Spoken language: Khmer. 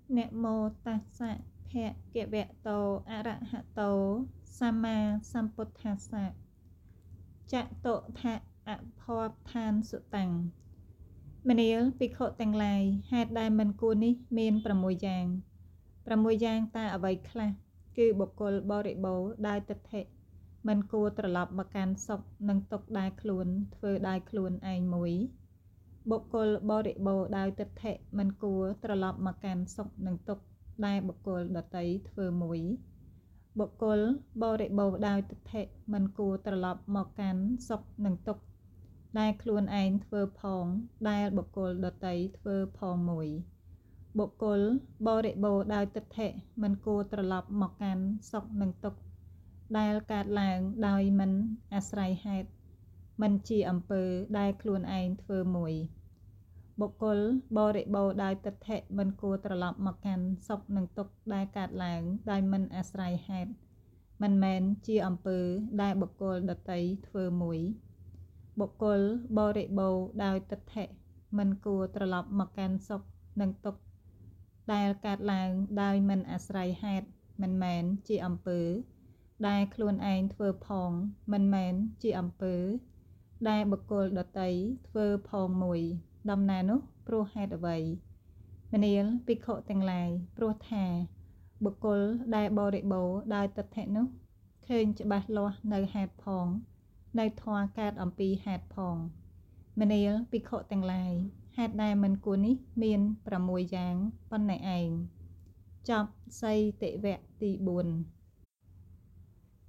นะโมตัสสะภะคะวะโตอะระหะโตสัมมาสัมพุทธัสสะจะโตทะอะภพทานสุตังมณีลปิโคទាំងឡាយហេតុដែលមិនគួរនេះមាន6យ៉ាង6យ៉ាងតើអ្វីខ្លះគឺបុគ្គលបរិបូរដោយទិដ្ឋិមិនគួរត្រឡប់មកកាន់សុខនិងទុក្ខដែលខ្លួនធ្វើដោយខ្លួនឯងមួយបុគ្គលបរិបូរដោយទិដ្ឋិមិនគួរត្រឡប់មកកាន់សុខនិងទុក្ខដែលបុគ្គលដទៃធ្វើមួយបុគ្គលបរិបូរដោយទិដ្ឋិមិនគួរត្រឡប់មកកាន់សុខនិងទុក្ខដែលខ្លួនឯងធ្វើផងដែលបុគ្គលដទៃធ្វើផងមួយបុគ្គលបរិបូរដោយទិដ្ឋិមិនគួរត្រឡប់មកកាន់សុខនិងទុក្ខដែលកើតឡើងដោយមិនអាស្រ័យហេតុមិនជាអំពើដែលខ្លួនឯងធ្វើមួយបុគ្គលបរិបូរដោយទិដ្ឋិមិនគួរត្រឡប់មកកាន់សុខនិងទុក្ខដែលកើតឡើងដោយមិនអាស្រ័យហេតុមិនមែនជាអំពើដែលបុគ្គលដទៃធ្វើមួយបុគ្គលបរិបូរដោយទិដ្ឋិមិនគួរត្រឡប់មកកាន់សុខនិងទុក្ខដែលកើតឡើងដោយមិនអាស្រ័យហេតុមិនមែនជាអំពើដែលខ្លួនឯងធ្វើផងមិនមែនជាអំពើដែលបុគ្គលដទៃធ្វើផងមួយដំណើរនោះព្រោះហេតុអ្វីមនាលភិក្ខុទាំងឡាយព្រោះថាបុគ្គលដែលបរិបូរដោយទិដ្ឋិនោះឃើញច្បាស់លាស់នៅហេតុផងនៅធម៌កើតអំពីហេតុផងមនាលភិក្ខុទាំងឡាយហេតុដែលមិនគួរនេះមាន6យ៉ាងប៉ុណ្ណេះឯងចប់សីតិវៈទី4